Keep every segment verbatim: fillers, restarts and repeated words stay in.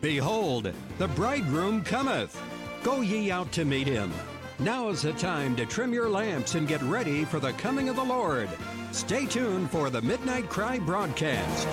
Behold, the bridegroom cometh. Go ye out to meet him. Now is the time to trim your lamps and get ready for the coming of the Lord. Stay tuned for the Midnight Cry broadcast.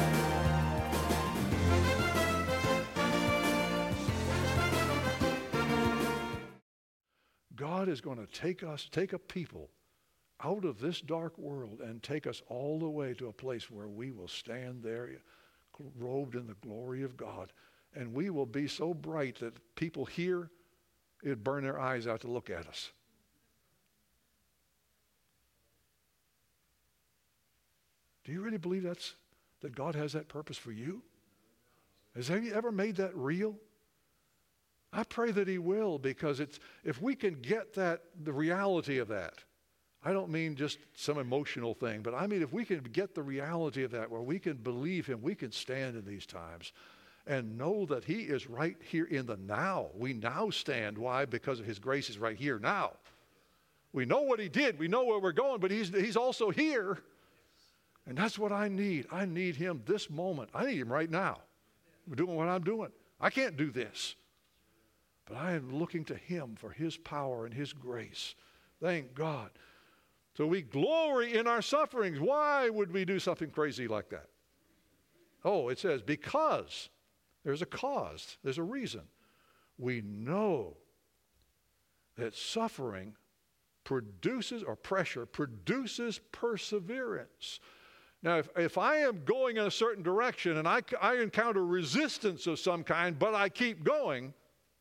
God is going to take us, take a people out of this dark world and take us all the way to a place where we will stand there robed in the glory of God. And we will be so bright that people here, it'd burn their eyes out to look at us. Do you really believe that's that God has that purpose for you? Has he ever made that real? I pray that he will, because it's if we can get that, the reality of that. I don't mean just some emotional thing, but I mean if we can get the reality of that, where we can believe him, we can stand in these times and know that he is right here in the now. We now stand. Why? Because of his grace is right here now. We know what he did. We know where we're going, but he's, he's also here. And that's what I need. I need him this moment. I need him right now. I'm doing what I'm doing. I can't do this. But I am looking to him for his power and his grace. Thank God. So we glory in our sufferings. Why would we do something crazy like that? Oh, it says because. There's a cause. There's a reason. We know that suffering produces, or pressure produces perseverance. Now, if, if I am going in a certain direction and I, I encounter resistance of some kind, but I keep going,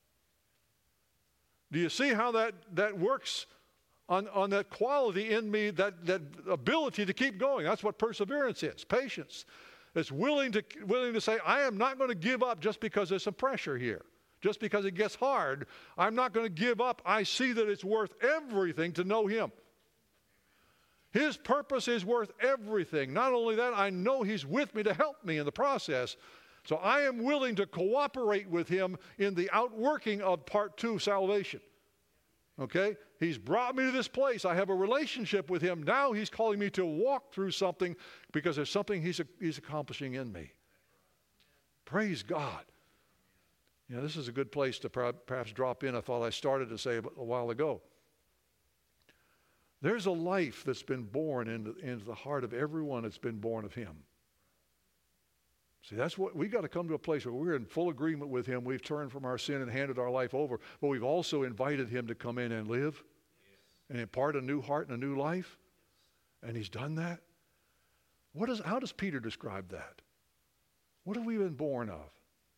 do you see how that, that works on, on that quality in me, that, that ability to keep going? That's what perseverance is, patience. It's willing to, willing to say, I am not going to give up just because there's some pressure here. Just because it gets hard, I'm not going to give up. I see that it's worth everything to know him. His purpose is worth everything. Not only that, I know he's with me to help me in the process. So I am willing to cooperate with him in the outworking of part two, salvation. Okay? He's brought me to this place. I have a relationship with him. Now he's calling me to walk through something because there's something he's, he's accomplishing in me. Praise God. You know, this is a good place to perhaps drop in. I thought I started to say a while ago. There's a life that's been born into, into the heart of everyone that's been born of him. See, that's what we got to come to a place where we're in full agreement with him. We've turned from our sin and handed our life over, but we've also invited him to come in and live yes. and impart a new heart and a new life. And he's done that. What is, how does Peter describe that? What have we been born of?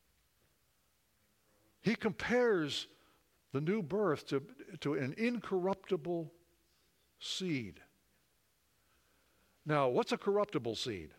He compares the new birth to, to an incorruptible seed. Now, what's a corruptible seed?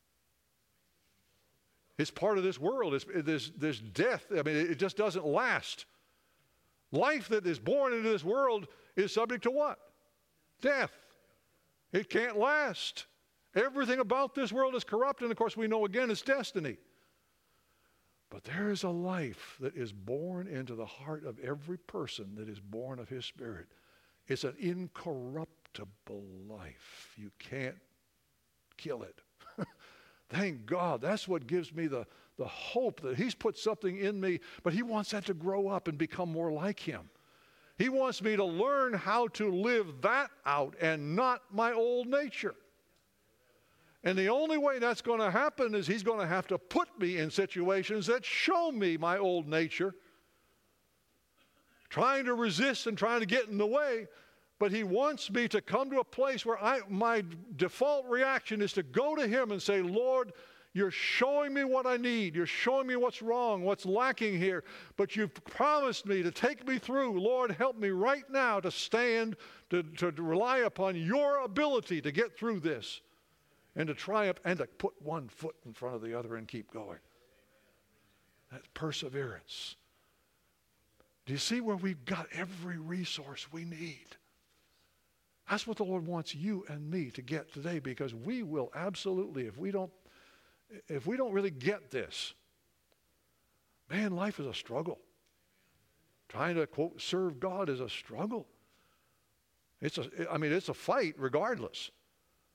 It's part of this world. It's, there's, there's death. I mean, it just doesn't last. Life that is born into this world is subject to what? Death. It can't last. Everything about this world is corrupt, and of course we know again it's destiny. But there is a life that is born into the heart of every person that is born of his Spirit. It's an incorruptible life. You can't kill it. Thank God. That's what gives me the, the hope that he's put something in me, but he wants that to grow up and become more like him. He wants me to learn how to live that out and not my old nature. And the only way that's going to happen is he's going to have to put me in situations that show me my old nature, trying to resist and trying to get in the way. But he wants me to come to a place where I, my default reaction is to go to him and say, Lord, you're showing me what I need. You're showing me what's wrong, what's lacking here. But you've promised me to take me through. Lord, help me right now to stand, to, to, to rely upon your ability to get through this and to triumph and to put one foot in front of the other and keep going. That's perseverance. Do you see where we've got every resource we need? That's what the Lord wants you and me to get today, because we will absolutely, if we don't, if we don't really get this, man, life is a struggle. Trying to, quote, serve God is a struggle. It's a, I mean, it's a fight regardless.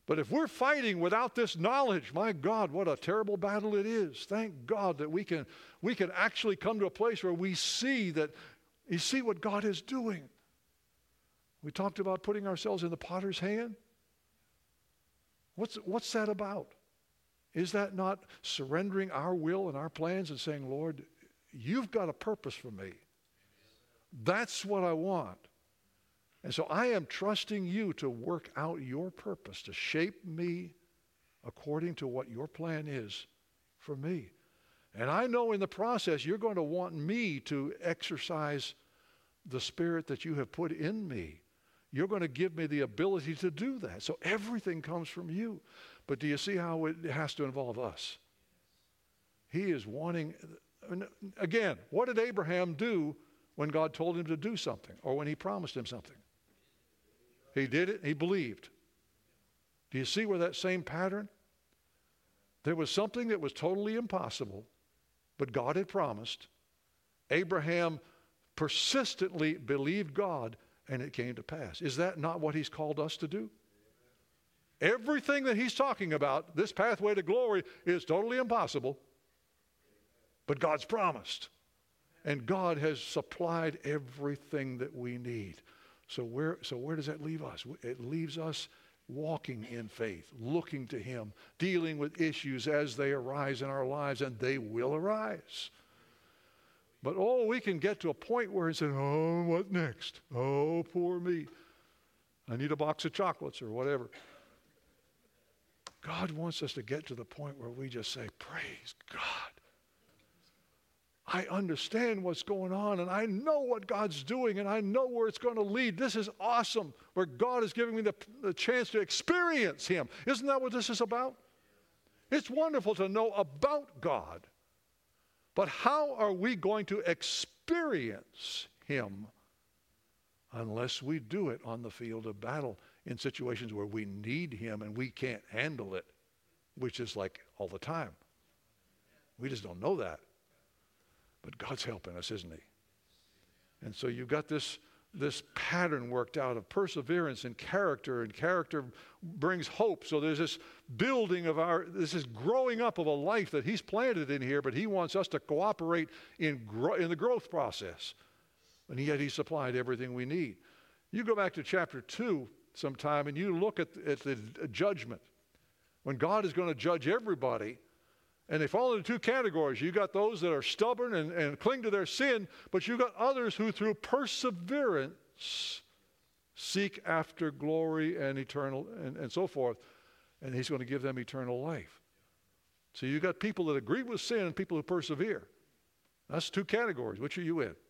But if we're fighting without this knowledge, my God, what a terrible battle it is. Thank God that we can, we can actually come to a place where we see that, you see what God is doing. We talked about putting ourselves in the potter's hand. What's, what's that about? Is that not surrendering our will and our plans and saying, Lord, you've got a purpose for me. That's what I want. And so I am trusting you to work out your purpose, to shape me according to what your plan is for me. And I know in the process you're going to want me to exercise the spirit that you have put in me. You're going to give me the ability to do that. So everything comes from you. But do you see how it has to involve us? He is wanting, again, what did Abraham do when God told him to do something or when he promised him something? He did it, he believed. Do you see where that same pattern? There was something that was totally impossible, but God had promised. Abraham persistently believed God, and it came to pass. Is that not what he's called us to do? Everything that he's talking about, this pathway to glory, is totally impossible, but God's promised. And God has supplied everything that we need. So where, so where does that leave us? It leaves us walking in faith, looking to him, dealing with issues as they arise in our lives, and they will arise. But oh, we can get to a point where it's saying, oh, what next? Oh, poor me. I need a box of chocolates or whatever. God wants us to get to the point where we just say, praise God. I understand what's going on, and I know what God's doing, and I know where it's going to lead. This is awesome, where God is giving me the, the chance to experience him. Isn't that what this is about? It's wonderful to know about God. But how are we going to experience him unless we do it on the field of battle in situations where we need him and we can't handle it, which is like all the time. We just don't know that. But God's helping us, isn't he? And so you've got this, this pattern worked out of perseverance and character, and character brings hope. So there's this building of our, this is growing up of a life that he's planted in here, but he wants us to cooperate in, gro- in the growth process. And yet he supplied everything we need. You go back to chapter two sometime and you look at, at the judgment. When God is going to judge everybody, and they fall into two categories. You got those that are stubborn and, and cling to their sin, but you got others who through perseverance seek after glory and eternal and, and so forth. And he's going to give them eternal life. So you got people that agree with sin and people who persevere. That's two categories. Which are you in?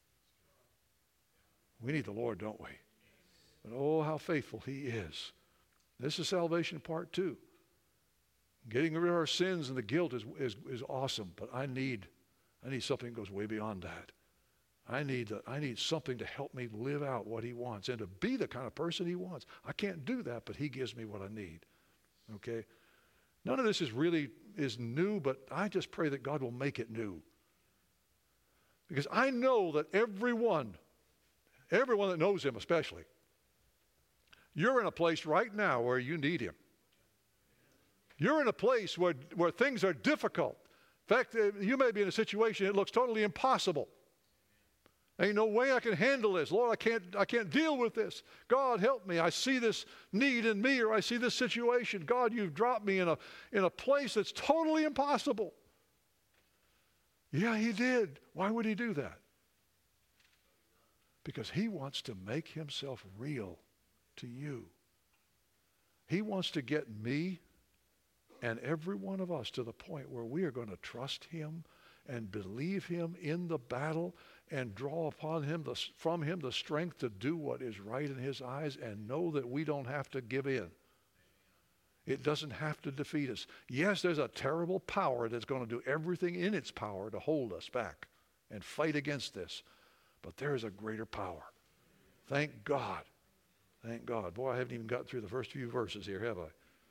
We need the Lord, don't we? But oh, how faithful he is. This is salvation part two. Getting rid of our sins and the guilt is, is, is awesome, but I need, I need something that goes way beyond that. I need, the, I need something to help me live out what he wants and to be the kind of person he wants. I can't do that, but he gives me what I need. Okay? None of this is really is new, but I just pray that God will make it new. Because I know that everyone, everyone that knows him especially, you're in a place right now where you need him. You're in a place where, where things are difficult. In fact, you may be in a situation that looks totally impossible. Ain't no way I can handle this. Lord, I can't, I can't deal with this. God, help me. I see this need in me, or I see this situation. God, you've dropped me in a, in a place that's totally impossible. Yeah, he did. Why would he do that? Because he wants to make himself real to you. He wants to get me and every one of us to the point where we are going to trust him and believe him in the battle and draw upon him the, from him the strength to do what is right in his eyes and know that we don't have to give in. It doesn't have to defeat us. Yes, there's a terrible power that's going to do everything in its power to hold us back and fight against this. But there is a greater power. Thank God. Thank God. Boy, I haven't even gotten through the first few verses here, have I?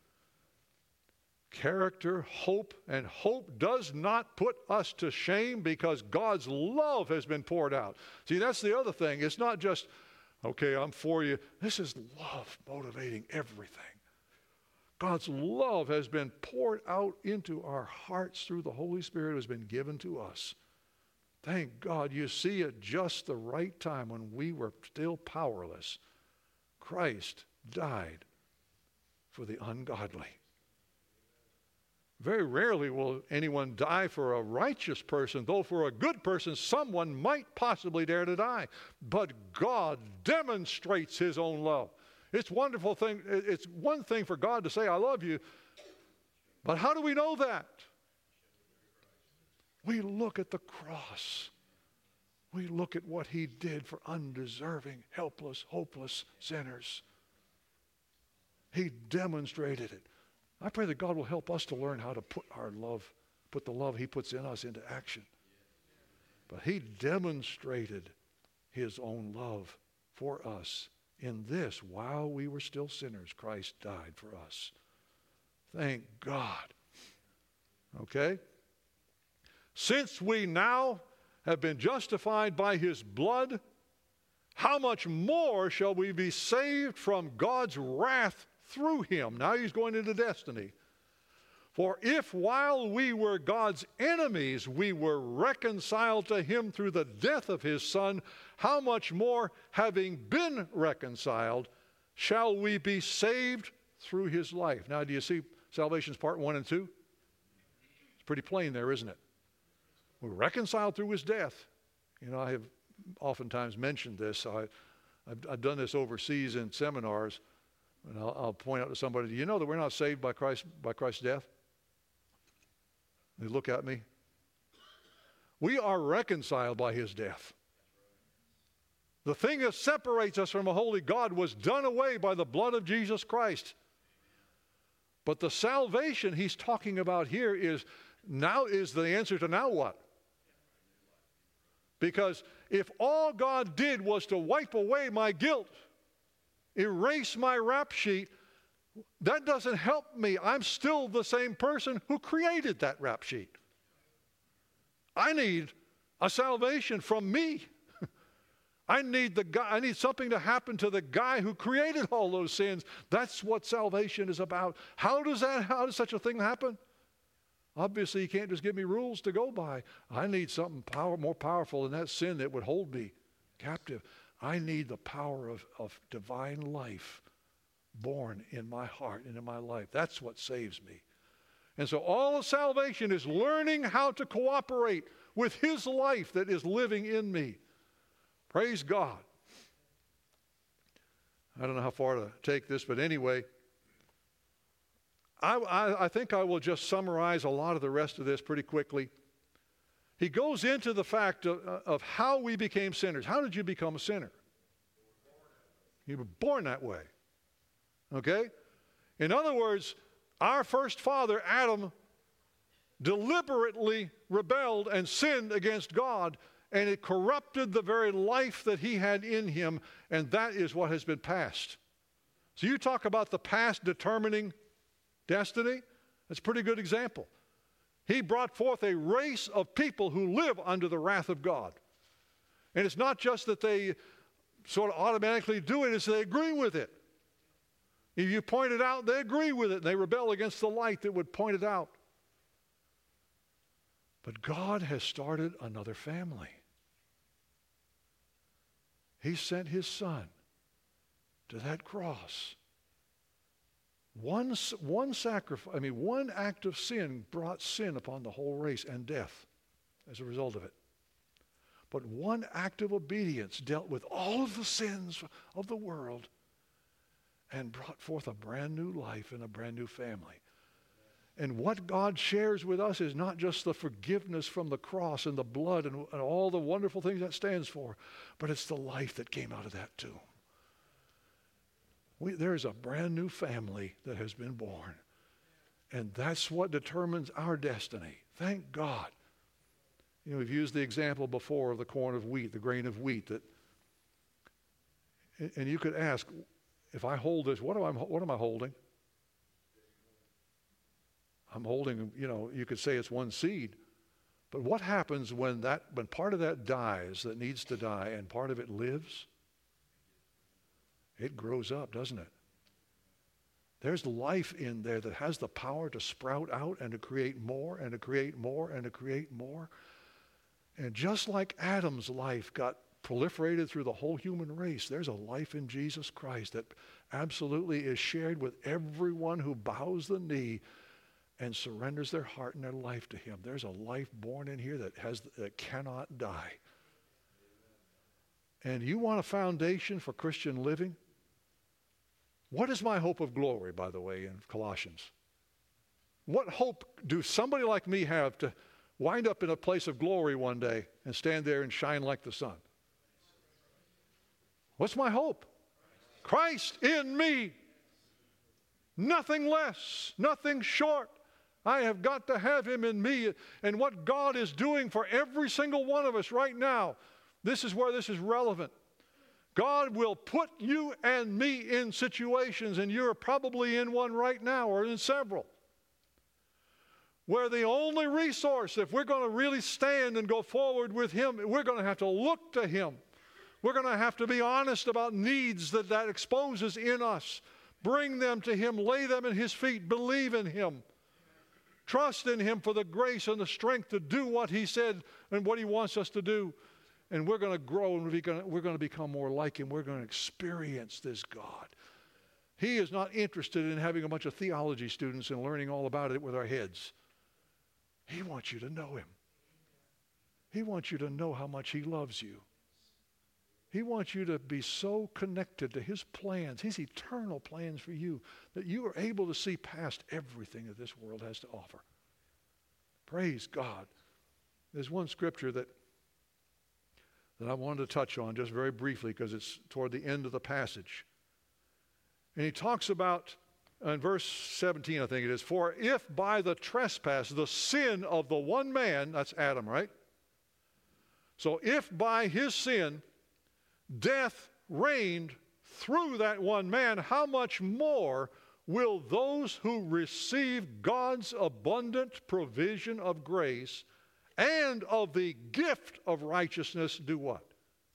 Character, hope, and hope does not put us to shame because God's love has been poured out. See, that's the other thing. It's not just, okay, I'm for you. This is love motivating everything. God's love has been poured out into our hearts through the Holy Spirit who has been given to us. Thank God. You see, at just the right time when we were still powerless, Christ died for the ungodly. Very rarely will anyone die for a righteous person, though for a good person someone might possibly dare to die. But God demonstrates his own love. It's a wonderful thing. It's one thing for God to say, I love you. But how do we know that? We look at the cross. We look at what he did for undeserving, helpless, hopeless sinners. He demonstrated it. I pray that God will help us to learn how to put our love, put the love he puts in us into action. But he demonstrated his own love for us. In this, while we were still sinners, Christ died for us. Thank God. Okay? Since we now have been justified by his blood, how much more shall we be saved from God's wrath through him? Now he's going into destiny. For if while we were God's enemies, we were reconciled to him through the death of his Son, how much more, having been reconciled, shall we be saved through his life? Now, do you see salvation's part one and two? It's pretty plain there, isn't it? We're reconciled through his death. You know, I have oftentimes mentioned this. I, I've, I've done this overseas in seminars, and I'll, I'll point out to somebody, do you know that we're not saved by Christ, by Christ's death? They look at me. We are reconciled by his death. The thing that separates us from a holy God was done away by the blood of Jesus Christ. But the salvation he's talking about here is now is the answer to now what? Because if all God did was to wipe away my guilt, erase my rap sheet, that doesn't help me. I'm still the same person who created that rap sheet. I need a salvation from me. I need the guy, I need something to happen to the guy who created all those sins. That's what salvation is about. How does that, how does such a thing happen? Obviously, you can't just give me rules to go by. I need something power, more powerful than that sin that would hold me captive. I need the power of, of divine life born in my heart and in my life. That's what saves me. And so all of salvation is learning how to cooperate with his life that is living in me. Praise God. I don't know how far to take this, but anyway, I, I, I think I will just summarize a lot of the rest of this pretty quickly. He goes into the fact of, of how we became sinners. How did you become a sinner? You were born that way. Okay? In other words, our first father, Adam, deliberately rebelled and sinned against God, and it corrupted the very life that he had in him, and that is what has been passed. So you talk about the past determining destiny? That's a pretty good example. He brought forth a race of people who live under the wrath of God. And it's not just that they sort of automatically do it, it's they agree with it. If you point it out, they agree with it, and they rebel against the light that would point it out. But God has started another family. He sent his Son to that cross. One, one sacrifice, I mean, one act of sin brought sin upon the whole race and death as a result of it. But one act of obedience dealt with all of the sins of the world and brought forth a brand new life and a brand new family. And what God shares with us is not just the forgiveness from the cross and the blood and, and all the wonderful things that stands for, but it's the life that came out of that too. We, there's a brand new family that has been born. And that's what determines our destiny. Thank God. You know, we've used the example before of the corn of wheat, the grain of wheat. That, and you could ask, if I hold this, what am I, what am I holding? I'm holding, you know, you could say it's one seed. But what happens when that, when part of that dies that needs to die and part of it lives? It grows up, doesn't it? There's life in there that has the power to sprout out and to create more and to create more and to create more. And just like Adam's life got proliferated through the whole human race, there's a life in Jesus Christ that absolutely is shared with everyone who bows the knee and surrenders their heart and their life to him. There's a life born in here that has that cannot die. And you want a foundation for Christian living? What is my hope of glory, by the way, in Colossians? What hope do somebody like me have to wind up in a place of glory one day and stand there and shine like the sun? What's my hope? Christ in me. Nothing less, nothing short. I have got to have him in me. And what God is doing for every single one of us right now, this is where this is relevant. God will put you and me in situations, and you're probably in one right now or in several, where the only resource, if we're going to really stand and go forward with him, we're going to have to look to him. We're going to have to be honest about needs that that exposes in us. Bring them to him, lay them at his feet, believe in him. Trust in him for the grace and the strength to do what he said and what he wants us to do. And we're going to grow and we're going to, we're going to become more like him. We're going to experience this God. He is not interested in having a bunch of theology students and learning all about it with our heads. He wants you to know him. He wants you to know how much he loves you. He wants you to be so connected to his plans, his eternal plans for you, that you are able to see past everything that this world has to offer. Praise God. There's one scripture that, that I wanted to touch on just very briefly because it's toward the end of the passage. And he talks about, in verse seventeen, I think it is, for if by the trespass, the sin of the one man, that's Adam, right? So if by his sin, death reigned through that one man, how much more will those who receive God's abundant provision of grace and of the gift of righteousness do what?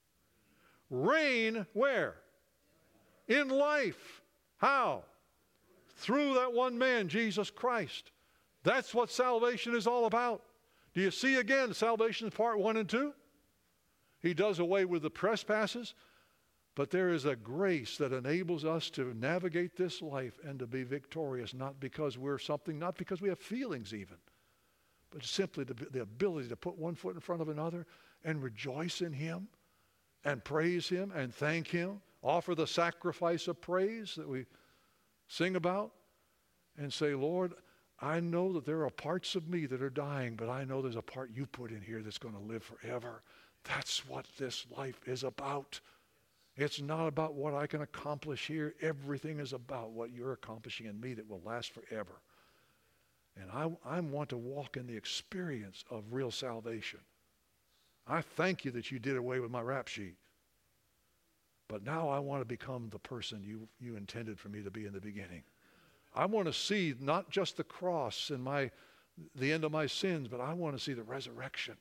Reign where? In life. How? Through that one man, Jesus Christ. That's what salvation is all about. Do you see again, salvation is part one and two? He does away with the trespasses, but there is a grace that enables us to navigate this life and to be victorious, not because we're something, not because we have feelings even, but simply the, the ability to put one foot in front of another and rejoice in him and praise him and thank him, offer the sacrifice of praise that we sing about, and say, Lord, I know that there are parts of me that are dying, but I know there's a part you put in here that's going to live forever. That's what this life is about. It's not about what I can accomplish here. Everything is about what you're accomplishing in me that will last forever. And I, I want to walk in the experience of real salvation. I thank you that you did away with my rap sheet. But now I want to become the person you, you intended for me to be in the beginning. I want to see not just the cross and my, the end of my sins, but I want to see the resurrection.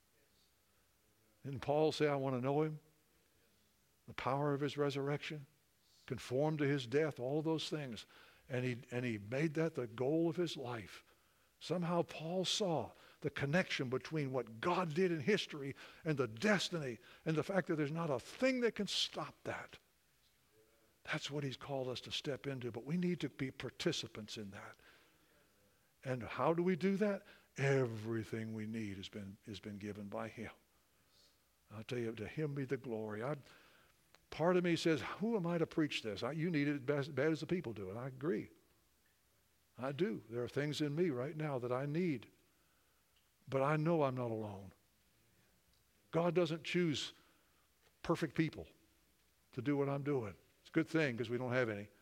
Didn't Paul say, I want to know him? The power of his resurrection, conform to his death, all of those things. And he, and he made that the goal of his life. Somehow Paul saw the connection between what God did in history and the destiny and the fact that there's not a thing that can stop that. That's what he's called us to step into, but we need to be participants in that. And how do we do that? Everything we need has been, has been given by him. I'll tell you, to him be the glory. I, part of me says, who am I to preach this? I, you need it as bad as the people do, and I agree. I do. There are things in me right now that I need. But I know I'm not alone. God doesn't choose perfect people to do what I'm doing. It's a good thing because we don't have any.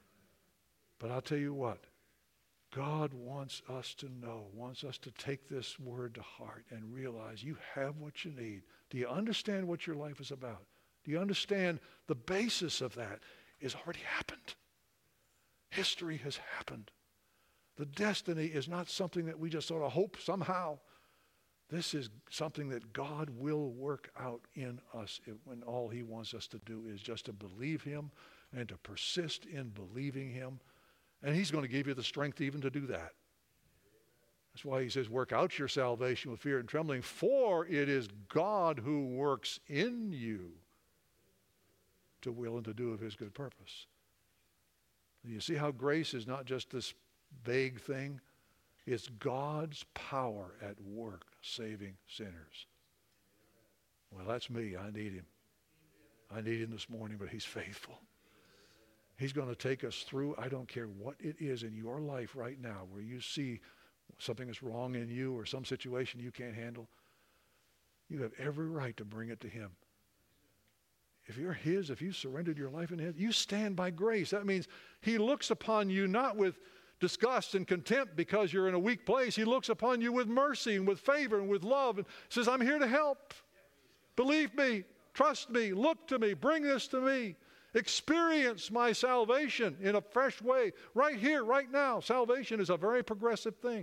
But I'll tell you what. God wants us to know, wants us to take this word to heart and realize you have what you need. Do you understand what your life is about? Do you understand the basis of that is already happened? History has happened. The destiny is not something that we just sort of hope somehow. This is something that God will work out in us when all he wants us to do is just to believe him and to persist in believing him And he's going to give you the strength even to do that. That's why he says, work out your salvation with fear and trembling, for it is God who works in you to will and to do of his good purpose. And you see how grace is not just this vague thing. It's God's power at work saving sinners. Well, that's me. I need him. I need him this morning, but he's faithful. He's going to take us through. I don't care what it is in your life right now where you see something is wrong in you or some situation you can't handle. You have every right to bring it to him. If you're his, if you surrendered your life in his, you stand by grace. That means he looks upon you not with disgust and contempt because you're in a weak place. He looks upon you with mercy and with favor and with love and says, I'm here to help. Believe me, trust me, look to me, bring this to me. Experience my salvation in a fresh way. Right here, right now. Salvation is a very progressive thing.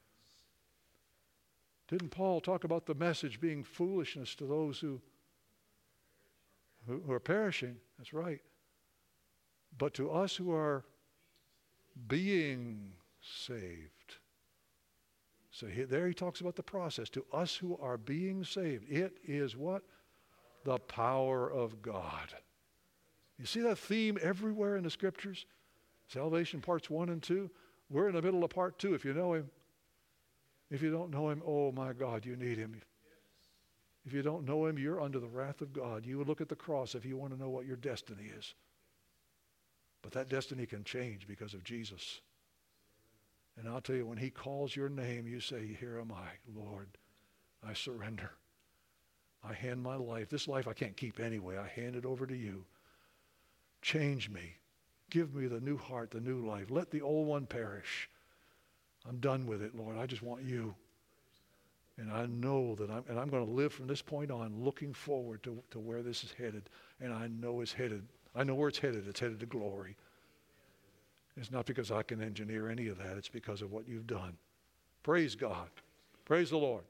Didn't Paul talk about the message being foolishness to those who who are perishing? That's right. But to us who are being saved. So he, there he talks about the process. To us who are being saved, it is what? The power of God. You see that theme everywhere in the scriptures? Salvation parts one and two. We're in the middle of part two. If you know him, if you don't know him, oh my God, you need him. If you don't know him, you're under the wrath of God. You would look at the cross if you want to know what your destiny is. But that destiny can change because of Jesus. And I'll tell you, when he calls your name, you say, here am I, Lord. I surrender. I hand my life. This life I can't keep anyway. I hand it over to you. Change me. Give me the new heart, the new life. Let the old one perish. I'm done with it, Lord. I just want you. And I know that I'm, and I'm going to live from this point on looking forward to, to where this is headed. And I know it's headed. I know where it's headed. It's headed to glory. It's not because I can engineer any of that. It's because of what you've done. Praise God. Praise the Lord.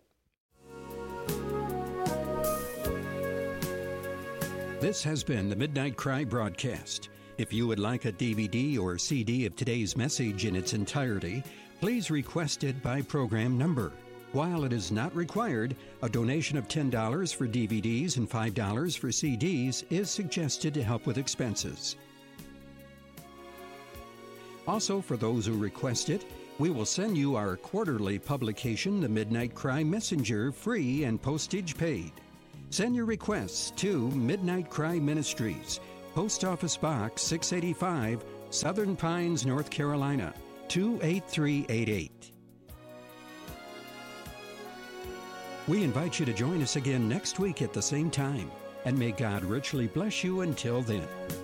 This has been the Midnight Cry broadcast. If you would like a D V D or C D of today's message in its entirety, please request it by program number. While it is not required, a donation of ten dollars for D V Ds and five dollars for C Ds is suggested to help with expenses. Also, for those who request it, we will send you our quarterly publication, The Midnight Cry Messenger, free and postage paid. Send your requests to Midnight Cry Ministries, Post Office Box six eighty-five, Southern Pines, North Carolina, two eight three eight eight. We invite you to join us again next week at the same time, and may God richly bless you until then.